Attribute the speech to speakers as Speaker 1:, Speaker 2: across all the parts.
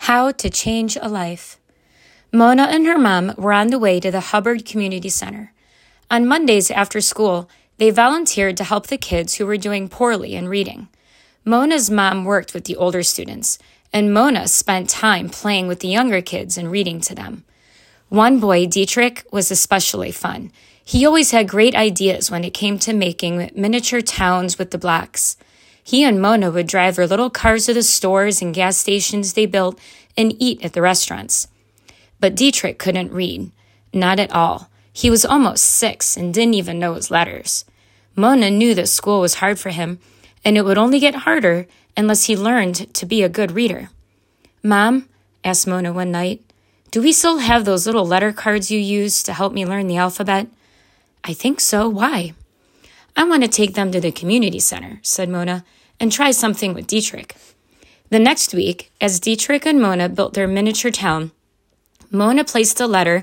Speaker 1: How to Change a Life. Mona and her mom were on the way to the Hubbard Community Center. On Mondays after school, they volunteered to help the kids who were doing poorly in reading. Mona's mom worked with the older students, and Mona spent time playing with the younger kids and reading to them. One boy, Dietrich, was especially fun. He always had great ideas when it came to making miniature towns with the blocks. He and Mona would drive their little cars to the stores and gas stations they built and eat at the restaurants. But Dietrich couldn't read. Not at all. He was almost 6 and didn't even know his letters. Mona knew that school was hard for him, and it would only get harder unless he learned to be a good reader. "Mom," asked Mona one night, "do we still have those little letter cards you used to help me learn the alphabet?" "I think so. Why?" "I want to take them to the community center," said Mona, "and try something with Dietrich." The next week, as Dietrich and Mona built their miniature town, Mona placed a letter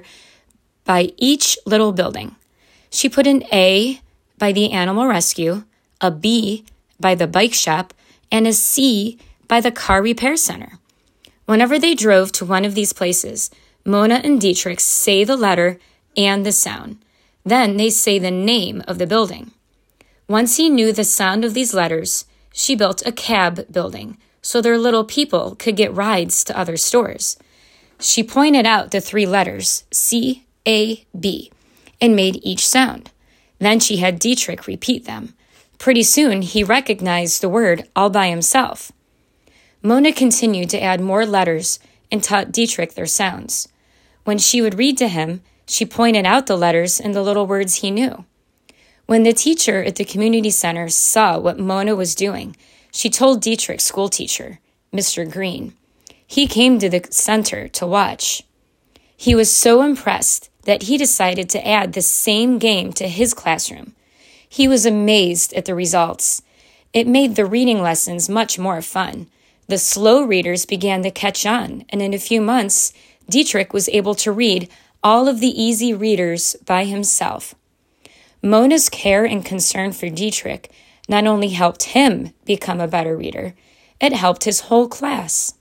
Speaker 1: by each little building. She put an A by the animal rescue, a B by the bike shop, and a C by the car repair center. Whenever they drove to one of these places, Mona and Dietrich say the letter and the sound. Then they say the name of the building. Once he knew the sound of these letters, she built a cab building so their little people could get rides to other stores. She pointed out the 3 letters, C, A, B, and made each sound. Then she had Dietrich repeat them. Pretty soon, he recognized the word all by himself. Mona continued to add more letters and taught Dietrich their sounds. When she would read to him, she pointed out the letters and the little words he knew. When the teacher at the community center saw what Mona was doing, she told Dietrich's school teacher, Mr. Green. He came to the center to watch. He was so impressed that he decided to add the same game to his classroom. He was amazed at the results. It made the reading lessons much more fun. The slow readers began to catch on, and in a few months, Dietrich was able to read all of the easy readers by himself. Mona's care and concern for Dietrich not only helped him become a better reader, it helped his whole class.